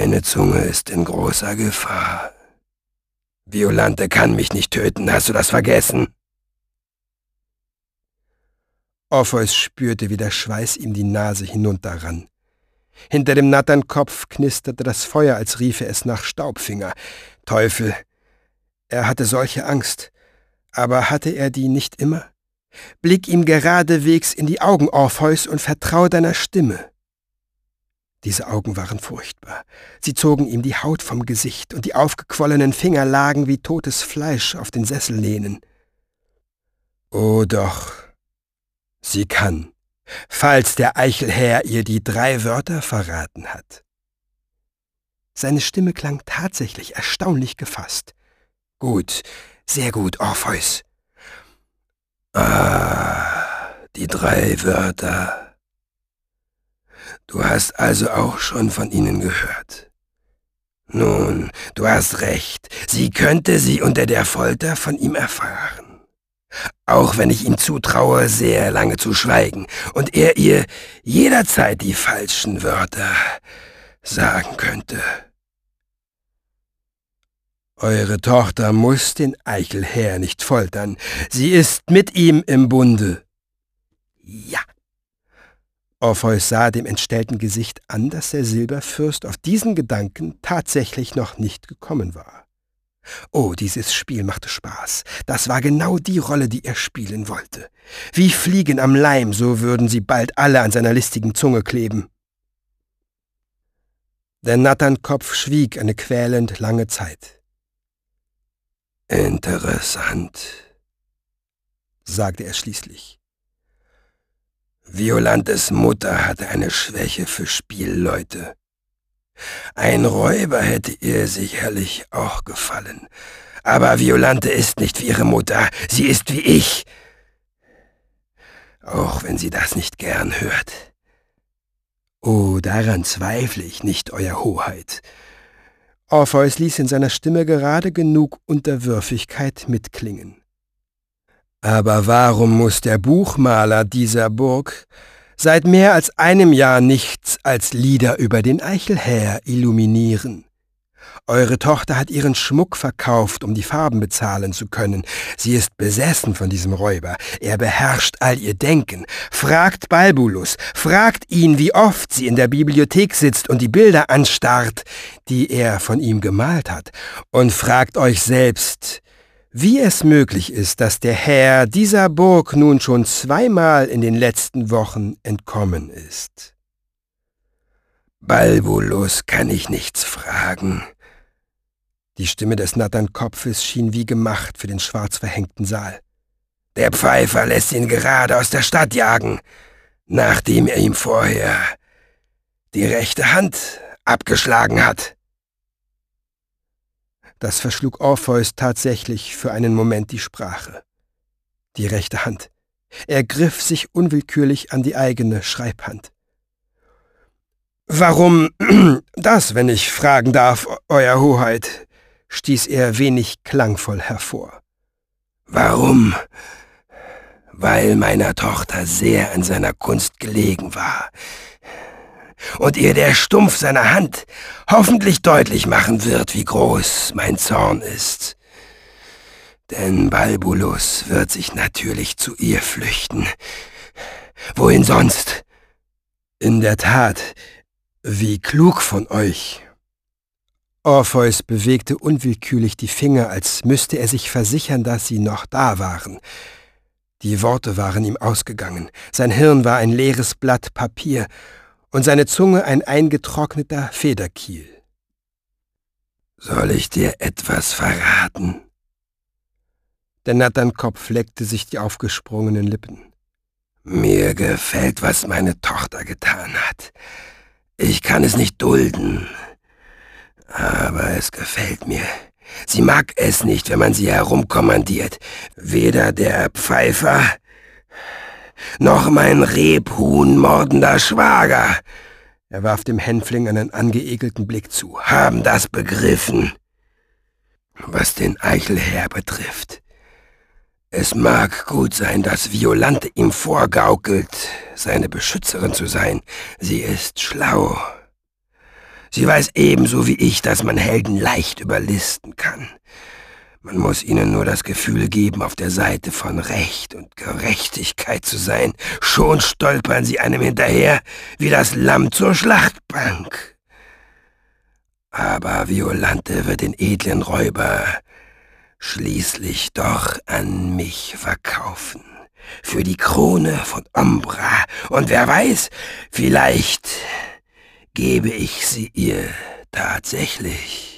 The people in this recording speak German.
Meine Zunge ist in großer Gefahr. Violante kann mich nicht töten, hast du das vergessen? Orpheus spürte, wie der Schweiß ihm die Nase hinunterrann. Hinter dem Natternkopf knisterte das Feuer, als riefe es nach Staubfinger. Teufel! Er hatte solche Angst. Aber hatte er die nicht immer? Blick ihm geradewegs in die Augen, Orpheus, und vertrau deiner Stimme. Diese Augen waren furchtbar. Sie zogen ihm die Haut vom Gesicht, und die aufgequollenen Finger lagen wie totes Fleisch auf den Sessellehnen. Oh doch, sie kann, falls der Eichelherr ihr die 3 Wörter verraten hat. Seine Stimme klang tatsächlich erstaunlich gefasst. Gut, sehr gut, Orpheus. Die 3 Wörter. Du hast also auch schon von ihnen gehört. Nun, du hast recht, sie könnte sie unter der Folter von ihm erfahren. Auch wenn ich ihm zutraue, sehr lange zu schweigen und er ihr jederzeit die falschen Wörter sagen könnte. Eure Tochter muss den Eichelherr nicht foltern. Sie ist mit ihm im Bunde. Ja. Orpheus sah dem entstellten Gesicht an, dass der Silberfürst auf diesen Gedanken tatsächlich noch nicht gekommen war. Oh, dieses Spiel machte Spaß. Das war genau die Rolle, die er spielen wollte. Wie Fliegen am Leim, so würden sie bald alle an seiner listigen Zunge kleben. Der Natternkopf schwieg eine quälend lange Zeit. Interessant, sagte er schließlich. Violantes Mutter hatte eine Schwäche für Spielleute. Ein Räuber hätte ihr sicherlich auch gefallen. Aber Violante ist nicht wie ihre Mutter, sie ist wie ich. Auch wenn sie das nicht gern hört. Oh, daran zweifle ich nicht, Euer Hoheit. Orpheus ließ in seiner Stimme gerade genug Unterwürfigkeit mitklingen. Aber warum muss der Buchmaler dieser Burg seit mehr als einem Jahr nichts als Lieder über den Eichelherr illuminieren? Eure Tochter hat ihren Schmuck verkauft, um die Farben bezahlen zu können. Sie ist besessen von diesem Räuber. Er beherrscht all ihr Denken. Fragt Balbulus, fragt ihn, wie oft sie in der Bibliothek sitzt und die Bilder anstarrt, die er von ihm gemalt hat. Und fragt euch selbst, wie es möglich ist, dass der Herr dieser Burg nun schon 2-mal in den letzten Wochen entkommen ist. Balbulus kann ich nichts fragen. Die Stimme des Natternkopfes schien wie gemacht für den schwarz verhängten Saal. Der Pfeifer lässt ihn gerade aus der Stadt jagen, nachdem er ihm vorher die rechte Hand abgeschlagen hat. Das verschlug Orpheus tatsächlich für einen Moment die Sprache. Die rechte Hand. Er griff sich unwillkürlich an die eigene Schreibhand. »Warum das, wenn ich fragen darf, Euer Hoheit?« stieß er wenig klangvoll hervor. »Warum? Weil meiner Tochter sehr an seiner Kunst gelegen war und ihr der Stumpf seiner Hand hoffentlich deutlich machen wird, wie groß mein Zorn ist. Denn Balbulus wird sich natürlich zu ihr flüchten. Wohin sonst?« »In der Tat, wie klug von euch!« Orpheus bewegte unwillkürlich die Finger, als müsste er sich versichern, dass sie noch da waren. Die Worte waren ihm ausgegangen, sein Hirn war ein leeres Blatt Papier und seine Zunge ein eingetrockneter Federkiel. »Soll ich dir etwas verraten?« Der Natternkopf leckte sich die aufgesprungenen Lippen. »Mir gefällt, was meine Tochter getan hat. Ich kann es nicht dulden, aber es gefällt mir. Sie mag es nicht, wenn man sie herumkommandiert. Weder der Pfeifer, noch mein Rebhuhn mordender Schwager«, er warf dem Hänfling einen angeekelten Blick zu, »haben das begriffen. Was den Eichelherr betrifft, es mag gut sein, dass Violante ihm vorgaukelt, seine Beschützerin zu sein. Sie ist schlau. Sie weiß ebenso wie ich, dass man Helden leicht überlisten kann. Man muss ihnen nur das Gefühl geben, auf der Seite von Recht und Gerechtigkeit zu sein. Schon stolpern sie einem hinterher wie das Lamm zur Schlachtbank. Aber Violante wird den edlen Räuber schließlich doch an mich verkaufen. Für die Krone von Umbra. Und wer weiß, vielleicht gebe ich sie ihr tatsächlich.